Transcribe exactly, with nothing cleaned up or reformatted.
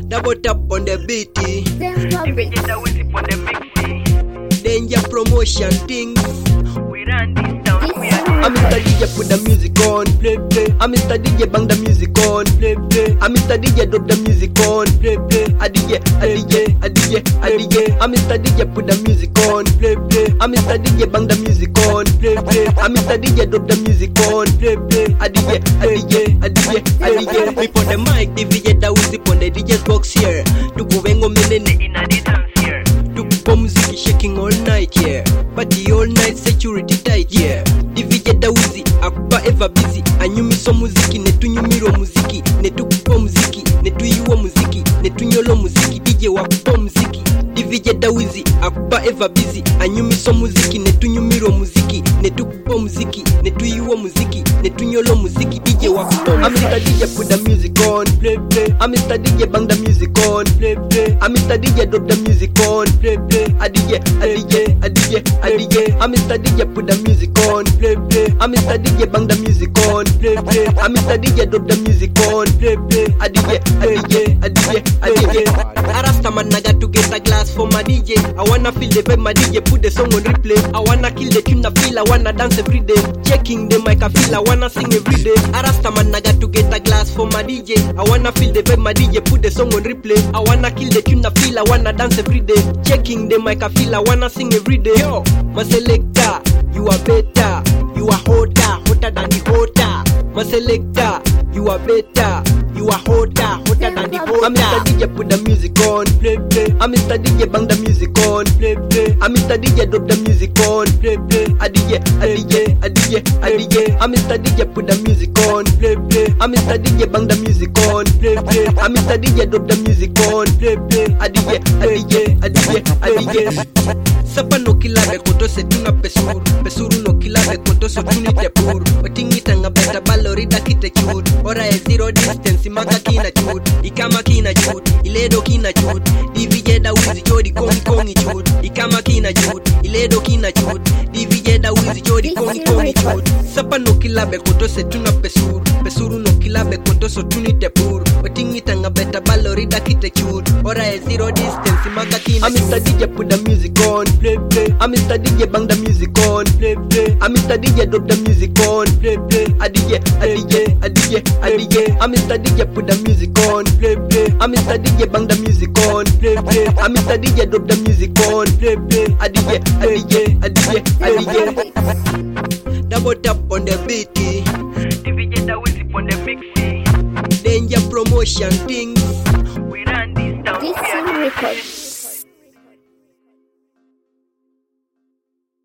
Double tap on the beat. Danger on the mix. Danger promotion things. We run this town. We are I'm Mister D J, put the music on, play, play. I'm Mister D J, bang the music on, play, play. I'm Mister D J, drop the music on, play, play. A D J, a D J, a D J, a D J. I'm Mister D J, put the music on, play, play. I'm Mister D J, bang the music on, play, play. I'm Mister D J, drop the music on, play, play. A D J, a D J, a D J, a D J. We put the mic, the D J that we zip on the D J's box here. Tukuvengo menene in a dance here. Tukupo muziki shaking all night, yeah. Party all night, security tight, yeah. D J Dawizi, akupa ever busy. Anyumiso muziki, netunyumiro muziki. Netukupo muziki, netuyuwa muziki. Netunyolo muziki, D J wakupo muziki. D J Dawizi, akupa ever busy. Anyumiso muziki, netunyumiro muziki. Netukupo muziki, netuyuwa muziki. Netunyolo muziki, D J wakupo muziki. I'm Mister D J, put the music on, play, play. I'm Mister D J, bang the music on, play, play. I'm Mister D J, drop the music on, play, play. A D J, a D J, a D J, a D J. I'm Mister D J, put the music on, play, play. I'm Mister D J, bang the music on, play, play. I'm Mister D J, drop the music on, play, play. A D J, a D J, a D J, a D J. Arasta man, I got to get a glass for my D J. I wanna feel the vibe, my D J put the song on replay. I wanna kill the tune, I feel, I wanna dance every day. Checking the mic, I feel, I wanna sing every day. Arasta man, I got to get a glass for my D J. I wanna feel the vibe, my D J put the song on replay. I wanna kill the tune, I feel, I wanna dance every day. Checking the mic, I feel, I wanna sing every day. Yo, my selector, you are better, you are hotter, hotter than the hotter. My selector, you are better, you are hotter, hotter than the hotter. I'm Mister D J, put the music on, play, play. I'm Mister D J, bang the music on, play, play. I'm Mister D J, drop the music on, play, play. A D J, a D J, a D J, a D J. I'm Mister D J, put the music on, play, play. I'm Mister D J, bang the music on, play, play. I'm Mister D J, drop the music on, play, play. A D J, a D J, a D J, a D J. Sapa no kilave koto se tuna pesuru. Pesuru no kilave koto so tuni te puru. Otingita nga beta balorida kite chud. Ora e zero distance maka kina chud. Ikama kina chud. Iledo kina chud. D J Dawizi jodi kongi kongi chud. Ikama kina chud. Iledo kina chud. D J Dawizi jodi kongi kongi chud. Sapa no kilave koto se tuna pesuru. Pesuru no kilave koto so tuni te puru. Otingita nga beta balorida kite chud. Ora e zero distance maka kina chud. I'm Mister D J, put the music on, play, play. I'm Mister D J, bang the music on, play, play. I'm Mister D J, drop the music on, play, play. A D J, a D J, a D J, a D J. I'm Mister D J, put the music on, play, play. I'm Mister D J, bang the music on, play, play. I'm Mister D J, drop the music on, play, play. A D J, a D J, a D J, a D J. Double tap on the beat. D J that we zip on the mix. Danger promotion things. We run this town. This is record.